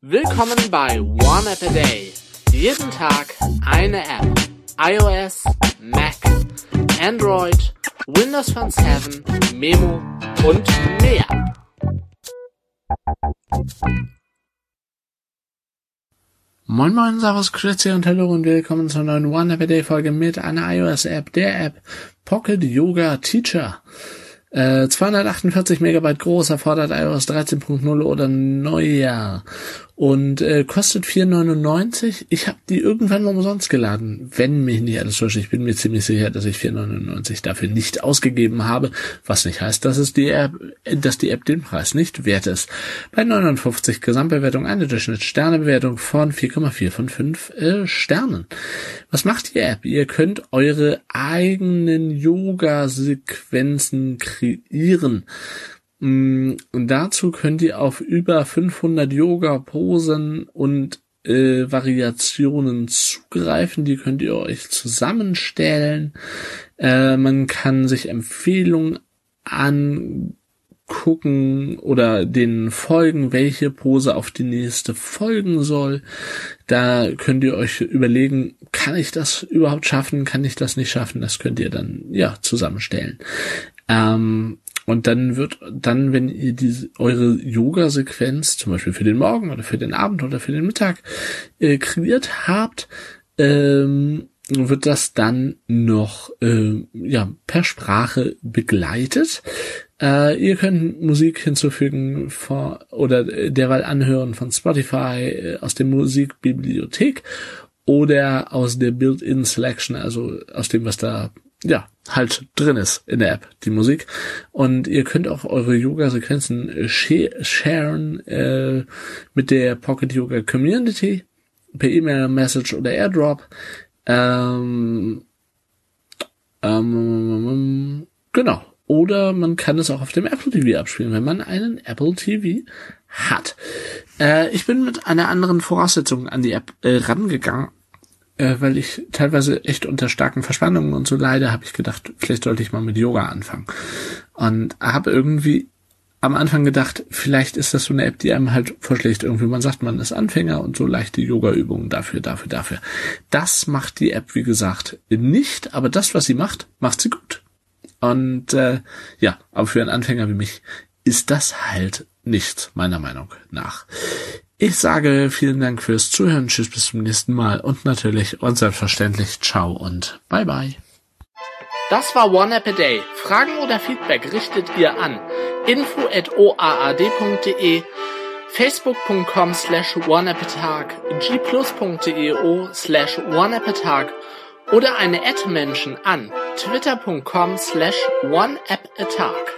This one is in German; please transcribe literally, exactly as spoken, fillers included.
Willkommen bei One App a Day. Jeden Tag eine App. iOS, Mac, Android, Windows Phone sieben, Memo und mehr. Moin Moin, Servus, Grüezi und Hallo und willkommen zur neuen One App a Day Folge mit einer iOS-App, der App Pocket Yoga Teacher. Äh, zweihundertachtundvierzig Megabyte groß, erfordert iOS dreizehn Punkt null oder neuer und äh, kostet vier neunundneunzig. Ich habe die irgendwann mal umsonst geladen, wenn mich nicht alles täuscht. Ich bin mir ziemlich sicher, dass ich vier neunundneunzig dafür nicht ausgegeben habe, was nicht heißt, dass es die App, dass die App den Preis nicht wert ist. Bei neunundfünfzig Gesamtbewertung eine Durchschnittssternebewertung von vier Komma vier von fünf äh, Sternen. Was macht die App? Ihr könnt eure eigenen Yoga-Sequenzen kreieren. Und dazu könnt ihr auf über fünfhundert Yoga-Posen und äh, Variationen zugreifen. Die könnt ihr euch zusammenstellen. Äh, man kann sich Empfehlungen angucken oder denen folgen, welche Pose auf die nächste folgen soll. Da könnt ihr euch überlegen, kann ich das überhaupt schaffen? Kann ich das nicht schaffen? Das könnt ihr dann ja zusammenstellen. Ähm, Und dann wird, dann, wenn ihr diese, eure Yoga-Sequenz, zum Beispiel für den Morgen oder für den Abend oder für den Mittag, äh, kreiert habt, ähm, wird das dann noch, äh, ja, per Sprache begleitet. Äh, ihr könnt Musik hinzufügen vor, oder derweil anhören von Spotify, äh, aus der Musikbibliothek oder aus der Built-in Selection, also aus dem, was da ja, halt drin ist in der App, die Musik. Und ihr könnt auch eure Yoga-Sequenzen sharen äh, mit der Pocket Yoga Community per E-Mail, Message oder Airdrop. Ähm, ähm, genau. Oder man kann es auch auf dem Apple T V abspielen, wenn man einen Apple T V hat. Äh, ich bin mit einer anderen Voraussetzung an die App äh, rangegangen. Äh, weil ich teilweise echt unter starken Verspannungen und so leide, habe ich gedacht, vielleicht sollte ich mal mit Yoga anfangen. Und habe irgendwie am Anfang gedacht, vielleicht ist das so eine App, die einem halt vorschlägt, irgendwie man sagt, man ist Anfänger und so leichte Yoga-Übungen dafür, dafür, dafür. Das macht die App, wie gesagt, nicht, aber das, was sie macht, macht sie gut. Und äh, ja, aber für einen Anfänger wie mich ist das halt nichts, meiner Meinung nach. Ich sage vielen Dank fürs Zuhören, tschüss, bis zum nächsten Mal und natürlich und selbstverständlich ciao und bye bye. Das war One App a Day. Fragen oder Feedback richtet ihr an info at o a a d punkt d e, facebook punkt com slash oneappatag, g plus punkt d e o slash oneappatag oder eine Ad-Menschen an twitter punkt com slash oneappatag.